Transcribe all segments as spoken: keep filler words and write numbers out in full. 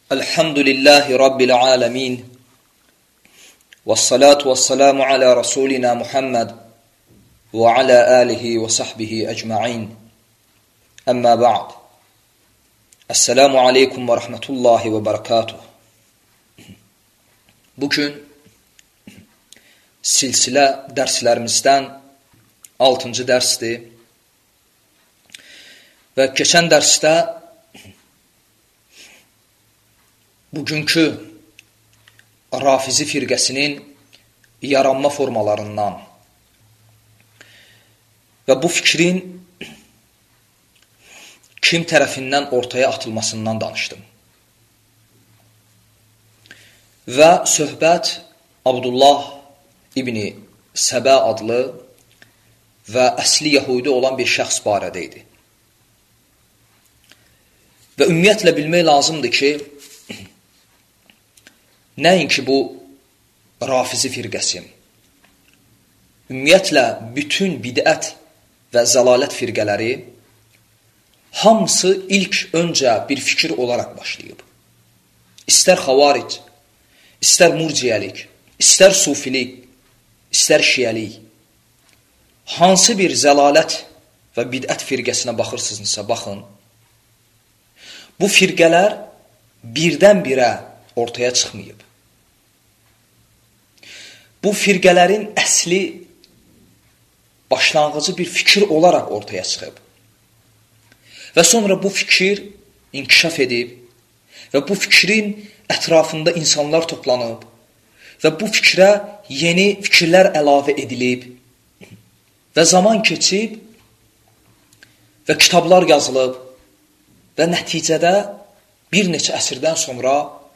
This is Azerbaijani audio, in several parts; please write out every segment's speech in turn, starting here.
Elhamdülillahi Rabbil alemin. Vessalatu vesselamu ala Rasulina Muhammed ve ala alihi ve sahbihi ecma'in. Amma ba'd. Esselamu aleykum ve rahmetullahi ve berekatuh. Bugün silsilə dərslərimizdən altıncı dərsdir. Və keçən dərsdə bugünkü Rafizi firqəsinin yaranma formalarından və bu fikrin kim tərəfindən ortaya atılmasından danışdım. Və söhbət Abdullah İbni Səbə adlı və əsli Yəhudi olan bir şəxs barədə idi. Və ümumiyyətlə bilmək lazımdır ki, nəinki bu Rafizi firqəsi, ümumiyyətlə bütün bidət və zəlalət firqələri hamısı ilk öncə bir fikir olaraq başlayıb. İstər xavaric, istər murciyəlik, istər sufilik, istər şiyəlik, hansı bir zəlalət və bidət firqəsinə baxırsınızsa baxın, bu firqələr birdən-birə ortaya çıxmayıb. Bu firqələrin əsli başlanğıcı bir fikir olaraq ortaya çıxıb. Və sonra bu fikir inkişaf edib və bu fikrin ətrafında insanlar toplanıb və bu fikrə yeni fikirlər əlavə edilib və zaman keçib və kitablar yazılıb və nəticədə bir neçə əsrdən sonra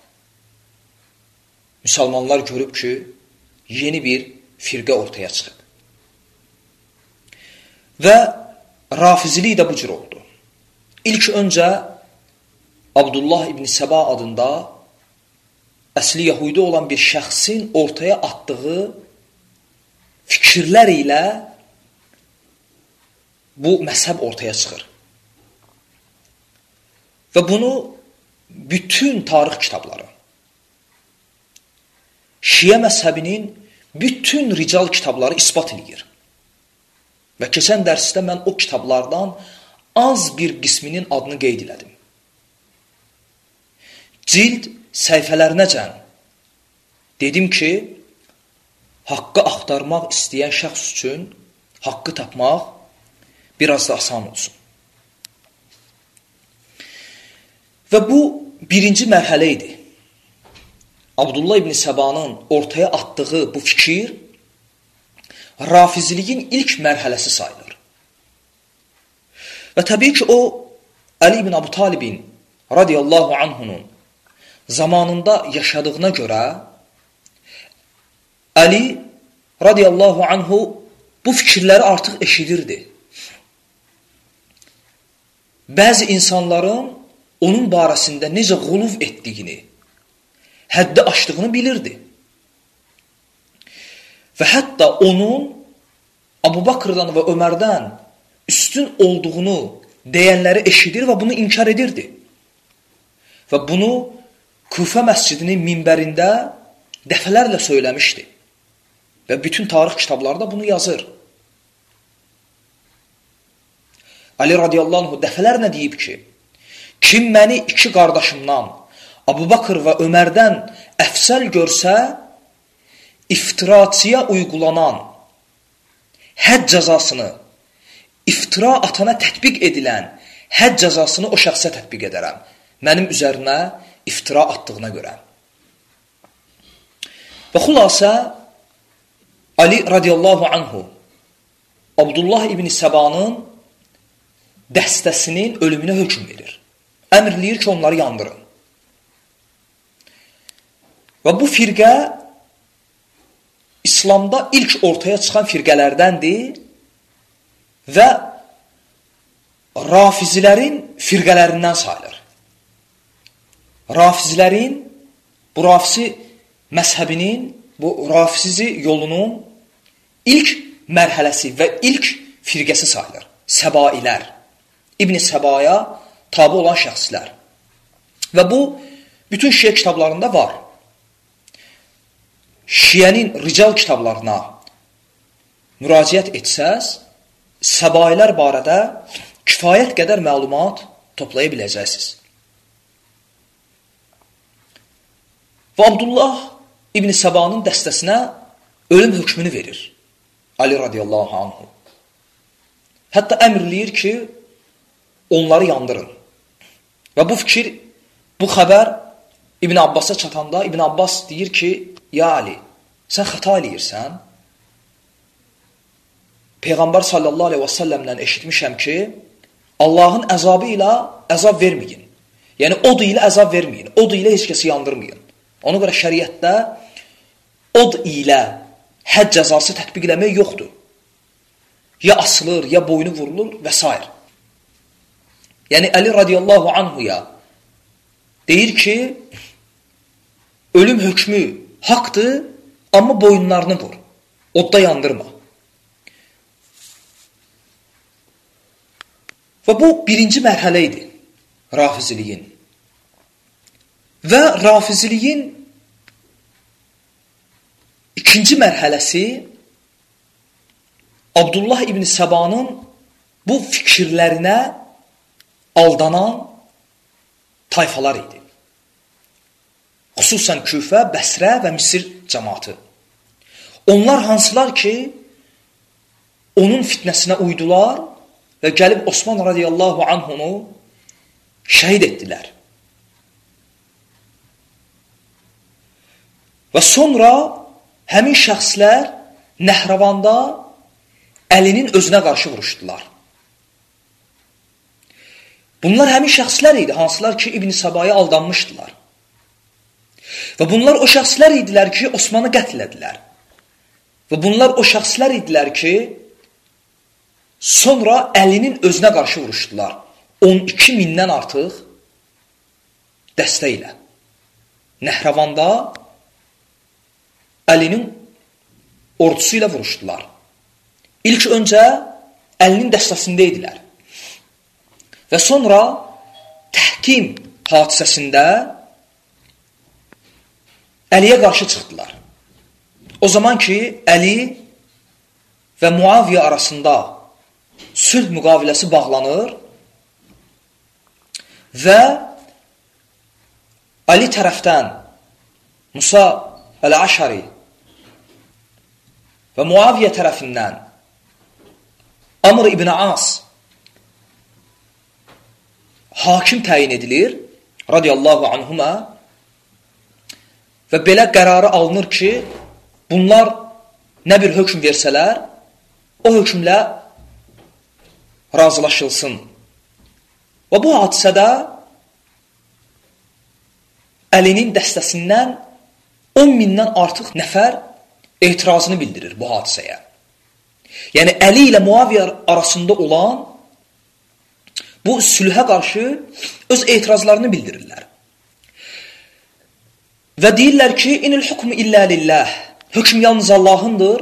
müsəlmanlar görüb ki, yeni bir firqə ortaya çıxıb. Və Rafizilik də bu cür oldu. İlk öncə Abdullah İbni Səba adında əsli Yəhudi olan bir şəxsin ortaya atdığı fikirlər ilə bu məzhəb ortaya çıxır. Və bunu bütün tarix kitabları, Şiə məzhəbinin bütün rical kitabları isbat edir. Və keçən dərsdə mən o kitablardan az bir qisminin adını qeyd elədim. Cild səhifələrinəcən dedim ki, haqqı axtarmaq istəyən şəxs üçün haqqı tapmaq biraz da asan olsun. Və bu birinci mərhələ idi. Abdullah İbni Səbanın ortaya atdığı bu fikir Rafiziliyin ilk mərhələsi sayılır. Və təbii ki, o Əli ibn Əbu Talibin radiyallahu anhunun zamanında yaşadığına görə Əli radiyallahu anhu bu fikirləri artıq eşidirdi. Bəzi insanların onun barəsində necə quluv etdiyini, həddi aşdığını bilirdi. Və hətta onun Abu Bakrdan və Ömərdən üstün olduğunu deyənləri eşidir və bunu inkar edirdi. Və bunu Küfə məscidinin minbərində dəfələrlə söyləmişdi. Və bütün tarix kitablarda bunu yazır. Ali radiyallahu anh dəfələrlə deyib ki, kim məni iki qardaşımdan, Abu Bakr və Ömərdən əfsəl görsə, iftiraçıya uygulanan hədd cəzasını, iftira atana tətbiq edilən hədd cəzasını o şəxsə tətbiq edərəm. Mənim üzərinə iftira atdığına görə. Və xülasə, Ali radiyallahu anhu Abdullah İbni Səbanın dəstəsinin ölümünə hökm verir. Əmr eləyir ki, onları yandırın. Və bu firqə İslamda ilk ortaya çıxan firqələrdəndir və Rafizilərin firqələrindən sayılır. Rafizilərin, bu Rafizi məzhəbinin, bu Rafizi yolunun ilk mərhələsi və ilk firqəsi sayılır. Səbailər. İbn-i Səbaya tabi olan şəxslər. Və bu bütün şiə kitablarında var. Şiənin rical kitablarına müraciət etsəz, səbailər barədə kifayət qədər məlumat toplaya biləcəksiniz. Və Abdullah İbn Səbanın dəstəsinə ölüm hökmünü verir Ali radiyallahu anhu. Hətta əmr eləyir ki, onları yandırın. Və bu fikir, bu xəbər İbn Abbasa çatanda İbn Abbas deyir ki, ya Ali, sən xəta eləyirsən. Peyğəmbər sallallahu aleyhi və səlləmdən eşitmişəm ki, Allahın əzabı ilə əzab verməyin. Yəni, od ilə əzab verməyin. Od ilə heç kəsi yandırmayın. Ona görə şəriətdə od ilə hədd cəzası tətbiq eləmək yoxdur. Ya asılır, ya boynu vurulur və s. Yəni, Əli radiyallahu anhuya deyir ki, ölüm hökmü haqdır, amma boyunlarını vur. Odda yandırma. Və bu birinci mərhələ idi rafiziliyin. Və rafiziliyin ikinci mərhələsi Abdullah İbn Səbanın bu fikirlərinə aldanan tayfalar idi. Xüsusən Küfə, Bəsrə və Misir cəmaatı. Onlar hansılar ki, onun fitnəsinə uydular və gəlib Osman radiyallahu anhunu şəhid etdilər. Və sonra həmin şəxslər Nəhravanda Əlinin özünə qarşı vuruşdular. Bunlar həmin şəxslər idi, hansılar ki, İbn Səbaya aldanmışdılar. Və bunlar o şəxslər idilər ki, Osmanı qətl edilər. Və bunlar o şəxslər idilər ki, sonra Əlinin özünə qarşı vuruşdular. on iki mindən artıq dəstə ilə. Nəhravanda Əlinin ordusu ilə vuruşdular. İlk öncə Əlinin dəstəsində idilər. Və sonra təhkim hadisəsində Əliyə qarşı çıxdılar. O zaman ki, Əli və Muaviyə arasında sülh müqaviləsi bağlanır və Ali tərəfdən Musa Əl-Əşari və Muaviyə tərəfindən Amr ibn As hakim təyin edilir radiyallahu anhuma və belə qərarı alınır ki, bunlar nə bir hökm versələr, o hökmlə razılaşılsın. Və bu hadisədə Əlinin dəstəsindən on mindən artıq nəfər etirazını bildirir bu hadisəyə. Yəni, Əli ilə Muaviyə arasında olan bu sülhə qarşı öz etirazlarını bildirirlər. Və deyirlər ki, inil hukmu illə lillah. Hökm yalnız Allahındır.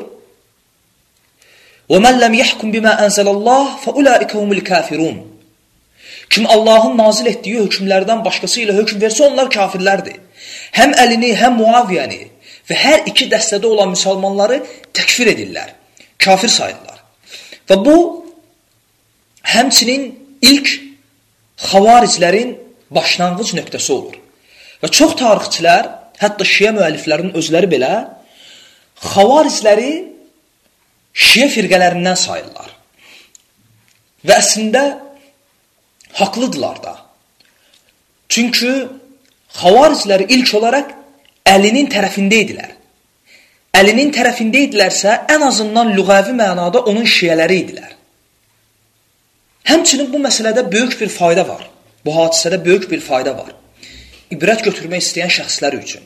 Və mən ləm yəhkum bimə ənzəlallah fə ulaikə humul kafirun. Kim Allahın nazil etdiyi hökmlərdən başqası ilə hökm versə, onlar kafirlərdir. Həm Əlini, həm Muaviyəni və hər iki dəstədə olan müsəlmanları təkfir edirlər, kafir sayırlar. Və bu, həmçinin ilk xavariclərin başlanğıc nöqtəsi olur. Və çox tarixçilər, hətta şiə müəlliflərinin özləri belə, xavaricləri şiə firqələrindən sayırlar. Və əslində, haqlıdırlar da. Çünki xavaricləri ilk olaraq Əlinin tərəfində idilər. Əlinin tərəfində idilərsə, ən azından lüğəvi mənada onun şiələri idilər. Həmçinin bu məsələdə böyük bir fayda var. Bu hadisədə böyük bir fayda var. İbrət götürmək istəyən şəxslər üçün.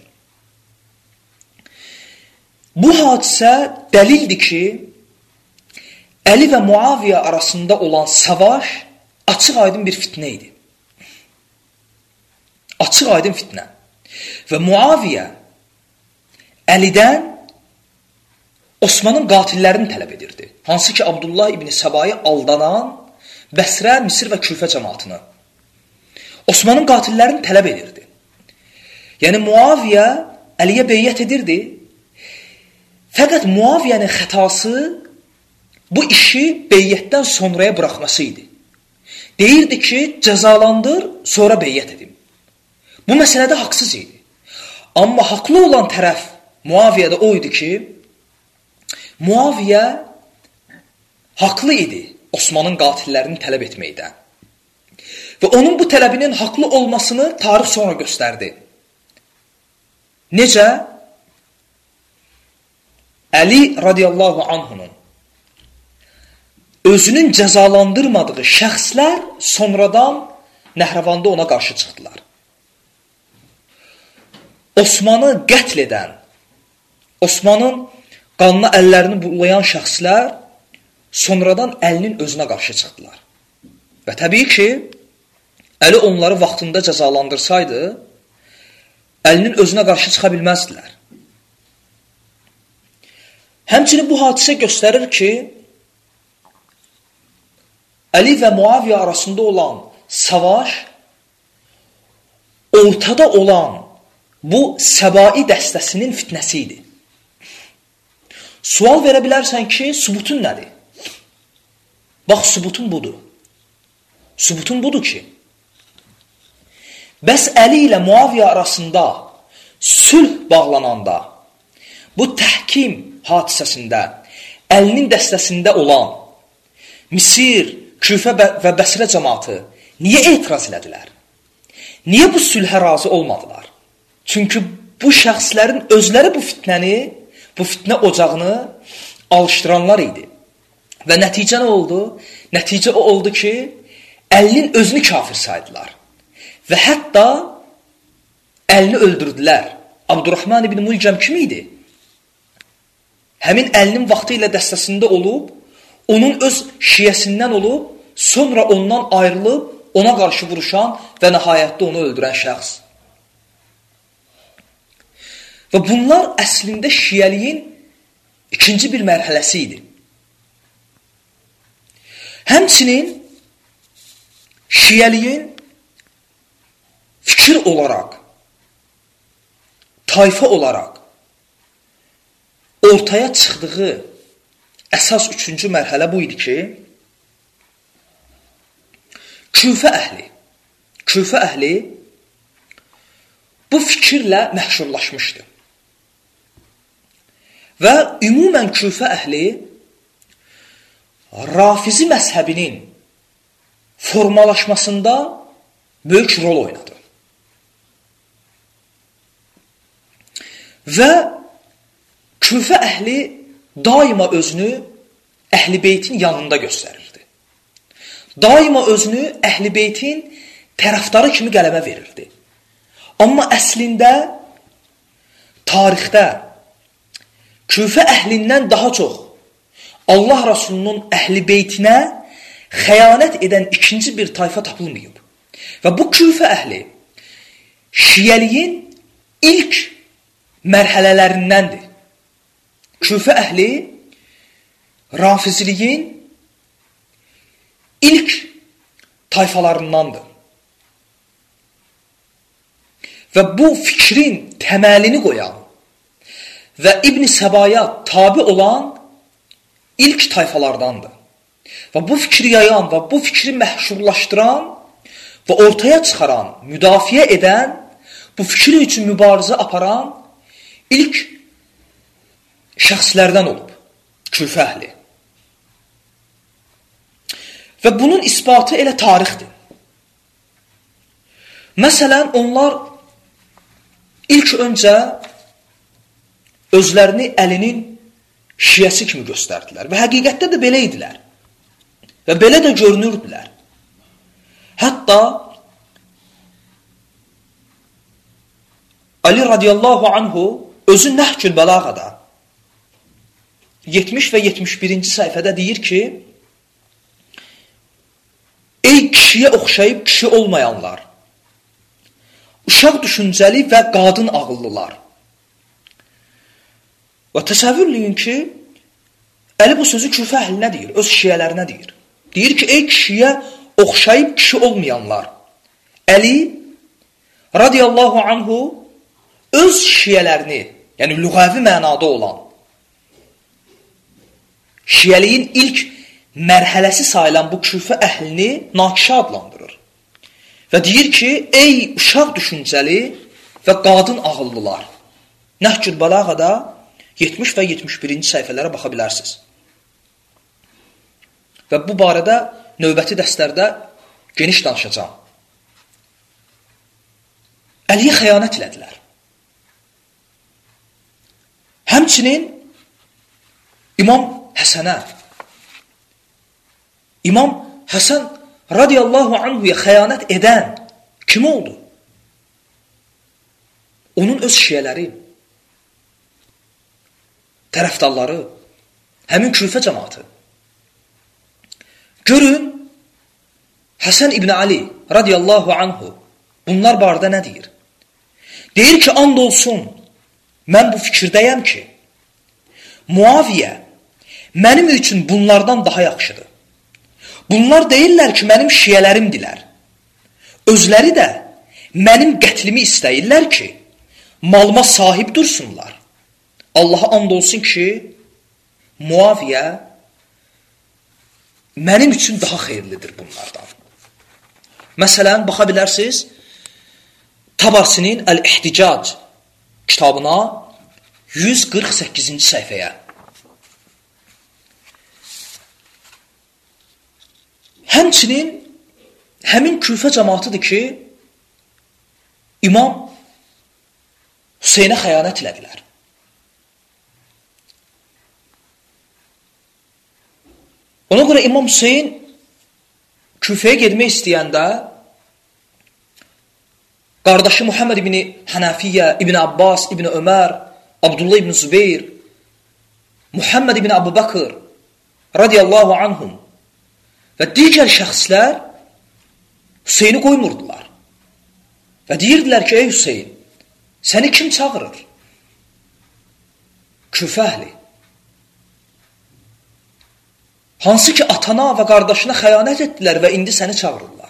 Bu hadisə dəlildir ki, Əli və Muaviyə arasında olan savaş açıq aydın bir fitnə idi. Açıq aydın fitnə. Və Muaviyə Əlidən Osmanın qatillərini tələb edirdi. Hansı ki, Abdullah ibn Səbayı aldanan Bəsrə, Misir və Küfə cəmaatını. Osmanın qatillərini tələb edirdi. Yəni Muaviyə Əliyə beyyət edirdi. Fəqət Muaviyənin xətası bu işi beyyətdən sonraya buraxması idi. Deyirdi ki, cəzalandır, sonra beyyət edim. Bu məsələdə haqsız idi. Amma haqlı olan tərəf Muaviyədə o idi ki, Muaviyə haqlı idi Osmanın qatillərini tələb etməkdə. Və onun bu tələbinin haqlı olmasını tarix sonra göstərdi. Necə? Əli radiyallahu anhunun özünün cəzalandırmadığı şəxslər sonradan Nəhrəvanda ona qarşı çıxdılar. Osmanı qətl edən, Osmanın qanına əllərini bulayan şəxslər sonradan Əlinin özünə qarşı çıxdılar. Və təbii ki, Əli onları vaxtında cəzalandırsaydı, Əlinin özünə qarşı çıxa bilməzdilər. Həmçinin bu hadisə göstərir ki, Əli və Muaviyə arasında olan savaş ortada olan bu Səbai dəstəsinin fitnəsi idi. Sual verə bilərsən ki, sübutun nədir? Bax, sübutun budur. Sübutun budur ki, bəs Əli ilə Muaviyə arasında sülh bağlananda, bu təhkim hadisəsində Əlinin dəstəsində olan Misir, Küfə və Bəsrə cəmaatı niyə etiraz elədilər? Niyə bu sülhə razı olmadılar? Çünki bu şəxslərin özləri bu fitnəni, bu fitnə ocağını alışdıranlar idi. Və nəticə nə oldu? Nəticə o oldu ki, Əlinin özünü kafir saydılar. Və hətta Əlini öldürdülər. Abdurrahman ibn Mulcəm kim idi? Həmin Əlinin vaxtı ilə dəstəsində olub, onun öz şiyəsindən olub, sonra ondan ayrılıb, ona qarşı vuruşan və nəhayətdə onu öldürən şəxs. Və bunlar əslində şiyəliyin ikinci bir mərhələsi idi. Həmçinin şiyəliyin fikir olaraq, tayfa olaraq ortaya çıxdığı əsas üçüncü mərhələ bu idi ki, Küfə əhli, Küfə əhli bu fikirlə məhşurlaşmışdı. Və ümumən Küfə əhli Rafizi məzhəbinin formalaşmasında böyük rol oynadı. Və Küfə əhli daima özünü Əhl-i Beytin yanında göstərirdi. Daima özünü Əhl-i Beytin tərəfdarı kimi qələmə verirdi. Amma əslində tarixdə Küfə əhlindən daha çox Allah Rasulunun Əhl-i Beytinə xəyanət edən ikinci bir tayfa tapılmayıb. Və bu Küfə əhli şiyəliyin ilk mərhələlərindəndir. Küfə əhli Rafiziliyin ilk tayfalarındandır. Və bu fikrin təməlini qoyan və İbn Səbaya tabi olan ilk tayfalardandır. Və bu fikri yayan və bu fikri məhşurlaşdıran və ortaya çıxaran, müdafiə edən, bu fikri üçün mübarizə aparan ilk şəxslərdən olub. Küfə əhli. Və bunun isbatı elə tarixdir. Məsələn, onlar ilk öncə özlərini Əlinin şiyəsi kimi göstərdilər. Və həqiqətdə də belə idilər. Və belə də görünürdülər. Hətta Ali radiyallahu anhu özü Nəhcül Bəlağada yetmiş və yetmiş birinci səhifədə deyir ki, ey kişiyə oxşayıb kişi olmayanlar, uşaq düşüncəli və qadın ağıllılar. Və təsəvvürləyin ki, Əli bu sözü Küfə əhlinə deyir, öz şiyələrinə deyir. Deyir ki, ey kişiyə oxşayıb kişi olmayanlar. Əli radiyallahu anhu öz şiyələrini, yəni lüğəvi mənada olan şiyəliyin ilk mərhələsi sayılan bu küfə əhlini nakişə adlandırır. Və deyir ki, ey uşaq düşüncəli və qadın ağıllılar. Nəhcül Bəlağada yetmiş və yetmiş birinci səhifələrə baxa bilərsiniz. Və bu barədə növbəti dərslərdə geniş danışacağam. Əliyə xəyanət elədilər. Həmçinin İmam Həsənə, İmam Həsən radiyallahu anhuya xəyanət edən kim oldu? Onun öz şiyələri, tərəfdarları, həmin Küfə cəmaatı. Görün, Həsən İbn Ali radiyallahu anhu bunlar barədə nə deyir? Deyir ki, and olsun, mən bu fikirdəyəm ki, Muaviyə mənim üçün bunlardan daha yaxşıdır. Bunlar deyirlər ki, mənim şiyələrimdilər. Özləri də mənim qətlimi istəyirlər ki, malıma sahib dursunlar. Allaha and olsun ki, Muaviyə mənim üçün daha xeyirlidir bunlardan. Məsələn, baxa bilərsiniz, Tabarsinin Əl-İhticac kitabına yüz qırx səkkizinci səhifəyə. Həmçinin həmin Küfə cəmatıdır ki, İmam Hüseynə xəyanət elədilər. Ona görə İmam Hüseyn Küfəyə getmək istəyəndə qardaşı Muhammed ibn Hənəfiyyə, İbn Abbas, İbn Ömər, Abdullah ibn Zübeyir, Muhammed ibn Əbu Bəkr radiyallahu anhum və digər şəxslər Hüseyni qoymurdular. Və deyirdilər ki, ey Hüseyn, səni kim çağırır? Küfə əhli. Hansı ki, atana və qardaşına xəyanət etdilər və indi səni çağırırlar.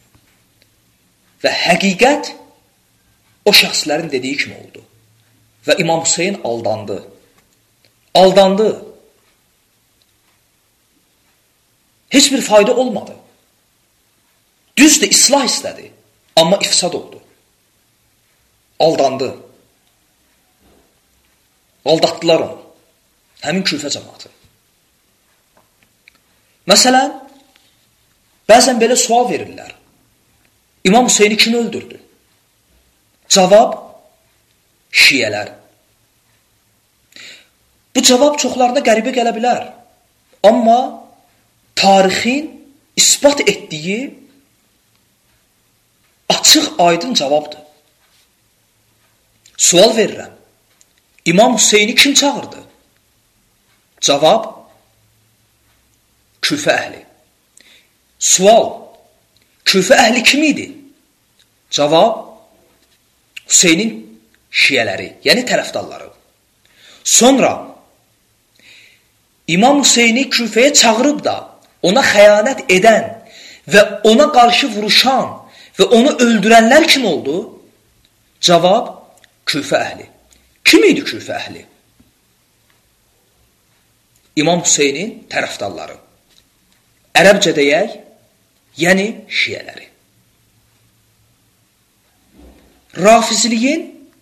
Və həqiqət o şəxslərin dediyi kimi oldu. Və İmam Hüseyn aldandı. Aldandı. Heç bir fayda olmadı. Düzdür, islah istədi, amma ifsad oldu. Aldandı. Aldatdılar onu. Həmin Küfə cəmaatı. Məsələn, bəzən belə sual verirlər. İmam Hüseyni kim öldürdü? Cavab, şiyələr. Bu cavab çoxlarına qəribə gələ bilər. Amma tarixin isbat etdiyi açıq, aydın cavabdır. Sual verirəm. İmam Hüseyni kim çağırdı? Cavab, Küfə əhli. Sual, Küfə əhli kim idi? Cavab, Hüseynin şiyələri, yəni tərəfdarları. Sonra, İmam Hüseyni Küfəyə çağırıb da ona xəyanət edən və ona qarşı vuruşan və onu öldürənlər kim oldu? Cavab, Küfə əhli. Kim idi Küfə əhli? İmam Hüseynin tərəfdarları. Ərəbcə deyək, yəni şiyələri. Rafiziliyin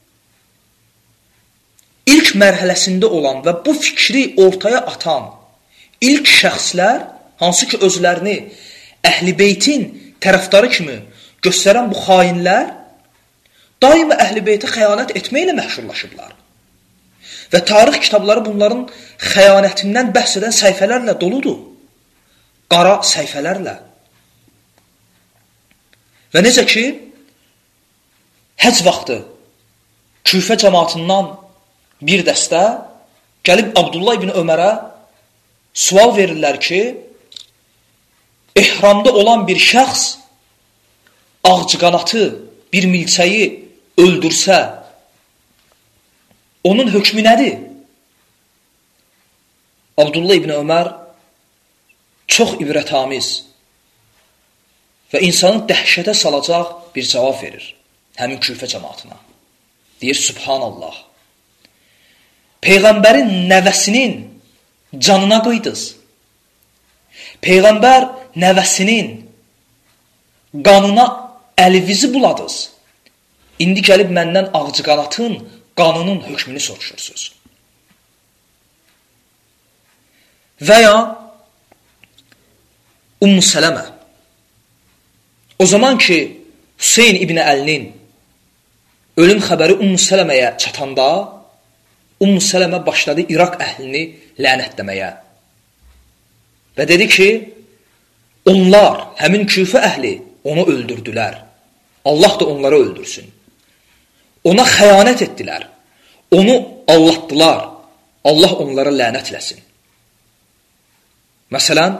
ilk mərhələsində olan və bu fikri ortaya atan ilk şəxslər, hansı ki özlərini Əhl-i Beytin tərəfdarı kimi göstərən bu xainlər, daima Əhl-i Beytə xəyanət etməklə məşhurlaşıblar. Və tarix kitabları bunların xəyanətindən bəhs edən səhifələrlə doludur. Qara səhifələrlə. Və necə ki, həc vaxtı Küfə cəmaatından bir dəstə gəlib Abdullah ibn Ömərə sual verirlər ki, ehramda olan bir şəxs ağcıqanatı, bir milçəyi öldürsə, onun hökmü nədir? Abdullah ibn Ömər çox ibrətamiz və insanı dəhşətə salacaq bir cavab verir həmin Küfə cəmaatına. Deyir, Subhanallah. Peyğəmbərin nəvəsinin canına qıydınız. Peyğəmbər nəvəsinin qanına əlinizi buladınız. İndi gəlib məndən ağcı qanatın qanının hökmünü soruşursunuz. Və ya Ümmü Sələmə. O zaman ki, Hüseyn İbn Əlinin ölüm xəbəri Ümmü Sələməyə çatanda, Ümmü Sələmə başladı İraq əhlini lənətləməyə. Və dedi ki, onlar, həmin Küfə əhli onu öldürdülər. Allah da onları öldürsün. Ona xəyanət etdilər. Onu allatdılar. Allah onlara lənətləsin. Məsələn,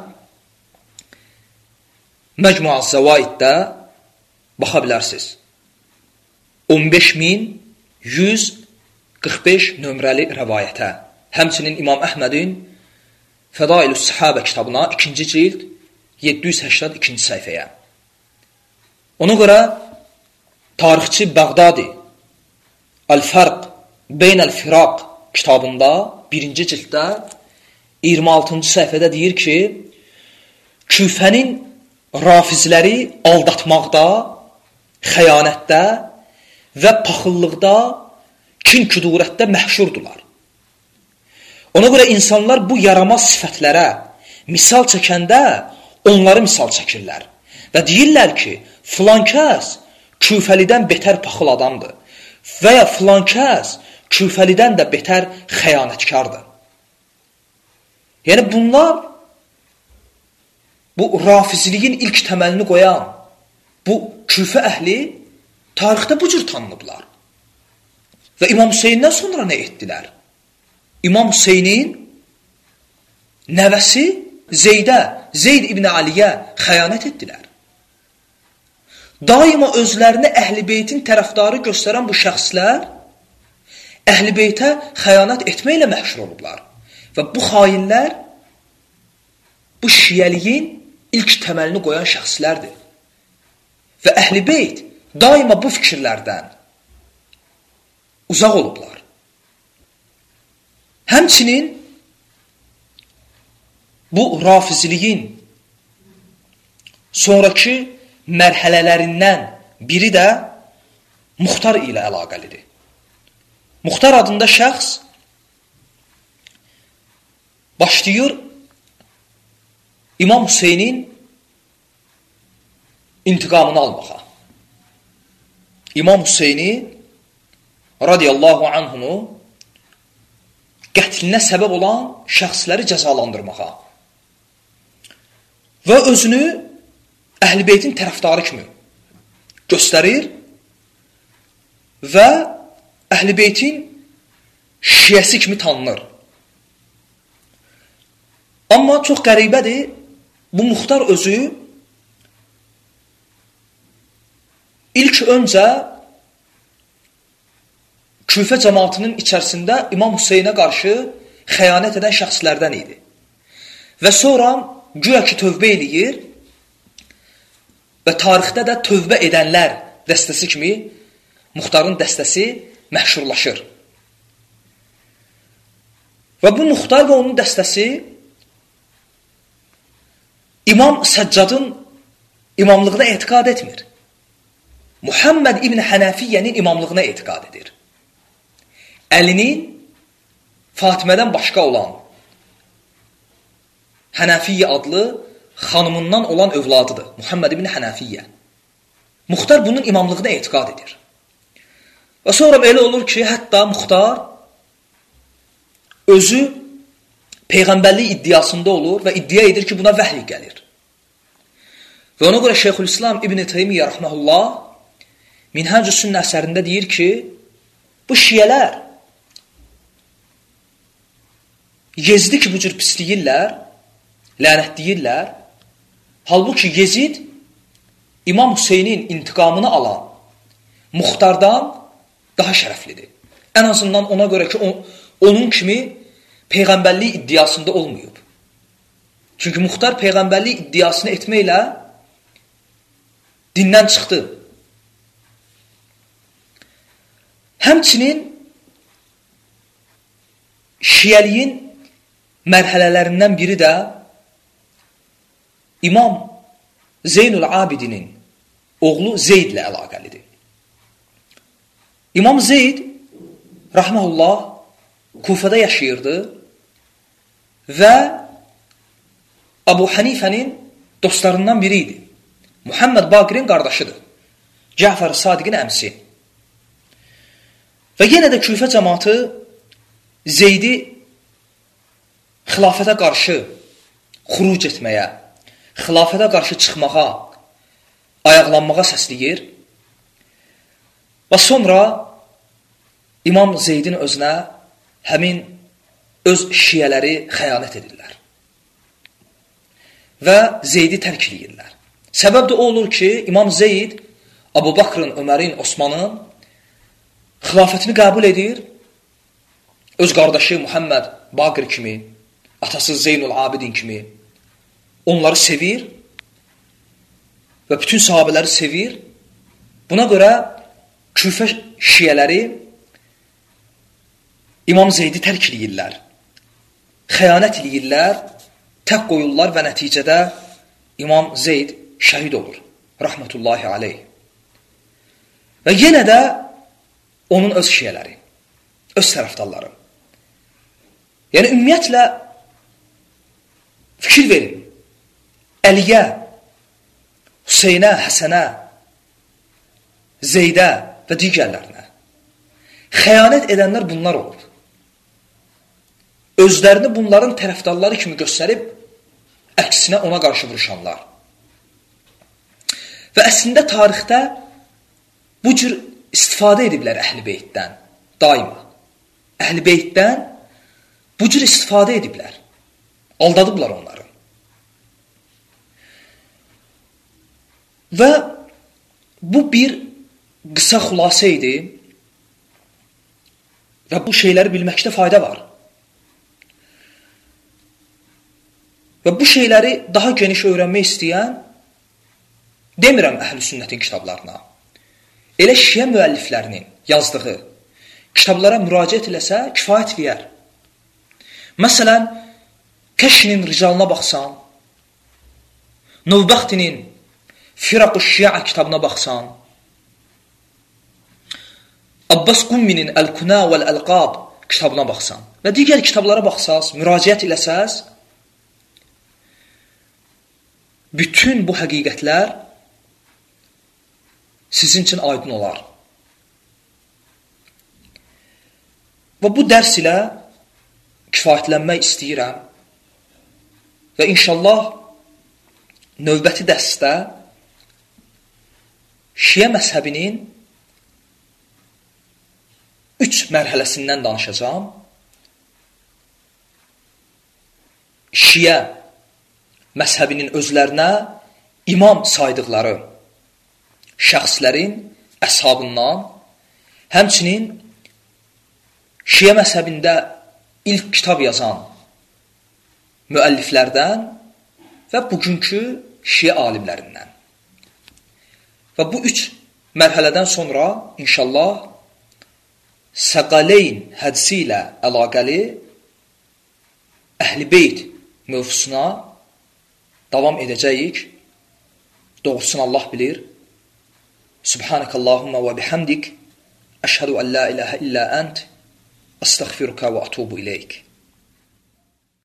Məcmuəz Zəvaiddə baxa bilərsiniz. on beş min yüz qırx beş nömrəli rəvayətə. Həmçinin İmam Əhmədin Fədailus Səhabə kitabına ikinci cild yeddi yüz səksən ikinci səhifəyə. Ona görə tarixçi Bəğdadi Əl-Fərq Beynəl-Firaq kitabında birinci cilddə iyirmi altıncı səhifədə deyir ki, Küfənin rafizləri aldatmaqda, xəyanətdə və paxıllıqda, kin-küdurətdə məhşurdular. Ona görə insanlar bu yaramaz sifətlərə misal çəkəndə onları misal çəkirlər. Və deyirlər ki, filan kəs Küfəlidən betər paxıl adamdır və ya filan kəs Küfəlidən də betər xəyanətkardır. Yəni bunlar bu rafizliyin ilk təməlini qoyan bu Küfə əhli tarixdə bu cür tanınıblar. Və İmam Hüseyndən sonra nə etdilər? İmam Hüseynin nəvəsi Zeydə, Zeyd İbn Aliyə xəyanət etdilər. Daima özlərini Əhl-i Beytin tərəfdarı göstərən bu şəxslər Əhl-i Beytə xəyanət etməklə məşhur olublar. Və bu xainlər bu şiyəliyin ilk təməlini qoyan şəxslərdir. Və Əhl-i Beyt daima bu fikirlərdən uzaq olublar. Həmçinin bu rafizliyin sonraki mərhələlərindən biri də Muxtar ilə əlaqəlidir. Muxtar adında şəxs başlayır İmam Hüseynin intiqamını almağa. İmam Hüseyni radiyallahu anhunu qətlinə səbəb olan şəxsləri cəzalandırmağa və özünü Əhl-i Beytin tərəfdarı kimi göstərir və Əhl-i Beytin şiyəsi kimi tanınır. Amma çox qəribədir, bu Muxtar özü ilk öncə Küfə cəmaatının içərisində İmam Hüseynə qarşı xəyanət edən şəxslərdən idi. Və sonra güya ki tövbə eləyir və tarixdə də tövbə edənlər dəstəsi kimi Muxtarın dəstəsi məşhurlaşır. Və bu Muxtar və onun dəstəsi İmam Səccadın imamlığına etiqad etmir. Muhammed İbn Hənəfiyyənin imamlığına etiqad edir. Əlinin Fatimədən başqa olan Hənəfiyyə adlı xanımından olan övladıdır. Muhammed İbn Hənəfiyyə. Muxtar bunun imamlığına etiqad edir. Və sonra belə olur ki, hətta Muxtar özü peyğəmbərlik iddiasında olur və iddia edir ki, buna vəhy gəlir. Və ona görə Şeyxülislam İbn Teymiyyə rəhməhullah Minhacü Sünnə əsərində deyir ki, bu şiyələr Yezdi ki, bu cür pisliyirlər, lənətləyirlər. Halbuki Yezid İmam Hüseynin intiqamını alan Muxtardan daha şərəflidir. Ən azından ona görə ki, o, onun kimi peyğəmbərlik iddiasında olmayıb. Çünki Muxtar peyğəmbərlik iddiasını etməklə dindən çıxdı. Həmçinin şiəliyin mərhələlərindən biri də İmam Zeynul Abidinin oğlu Zeyd ilə əlaqəlidir. İmam Zeyd rahmehullah Kufada yaşayırdı və Abu Hanifənin dostlarından biri idi. Muhammed Baqirin qardaşıdır. Cəfər Sadiqin əmsi. Və yenə də Küfə cəmaatı Zeydi xilafətə qarşı xuruc etməyə, xilafətə qarşı çıxmağa, ayaqlanmağa səsləyir. Və sonra İmam Zeydin özünə həmin öz şiyələri xəyanət edirlər. Və Zeydi tərk edirlər. Səbəb də o olur ki, İmam Zeyd Abu Bakrın, Ömərin, Osmanın xilafətini qəbul edir. Öz qardaşı Muhammed Baqir kimi, atası Zeynul Abidin kimi onları sevir və bütün sahabələri sevir. Buna görə Küfə şiyələri İmam Zeydi tərk edirlər, xəyanət edirlər, tək qoyurlar və nəticədə İmam Zeyd şəhid olur, rahmetullahi aleyh. Və yenə də onun öz şiyələri, öz tərəfdarları. Yəni, ümumiyyətlə, fikir verin, Əliyə, Hüseynə, Həsənə, Zeydə və digərlərinə xəyanət edənlər bunlar olur. Özlərini bunların tərəfdarları kimi göstərib, əksinə ona qarşı vuruşanlar. Və əslində tarixdə bu cür istifadə ediblər Əhl-i Beytdən, daima. Əhl-i Beytdən bu cür istifadə ediblər, aldadıblar onları. Və bu bir qısa xülasə idi və bu şeyləri bilməkdə fayda var. Və bu şeyləri daha geniş öyrənmək istəyən, demirəm Əhl-i Sünnətin kitablarına, elə şiə müəlliflərinin yazdığı kitablara müraciət eləsə, kifayət eləyər. Məsələn, Kəşinin Ricalına baxsan, Növbəxtinin Firaq-ı Şiə kitabına baxsan, Abbas Qumminin Əl-Kuna vəl-Əlqab kitabına baxsan və digər kitablara baxsaz, müraciət eləsəz, bütün bu həqiqətlər sizin üçün aydın olar. Və bu dərs ilə kifayətlənmək istəyirəm və inşallah növbəti dərsdə Şiə məzhəbinin üç mərhələsindən danışacağım. Şiə məzhəbinin özlərinə imam saydıqları şəxslərin əshabından, həmçinin Şiə məzhəbində ilk kitab yazan müəlliflərdən və bugünkü Şiə alimlərindən. Və bu üç mərhələdən sonra inşallah Səqaleyn hədisi ilə əlaqəli Əhl-i Beyt mövzusuna davam edəcəyik. Doğrusunu Allah bilir. Subhanəkallahumma və bihamdik. Əşhədu ən la ilahə illə ənt. Əstəğfiruka və atubu ileyk.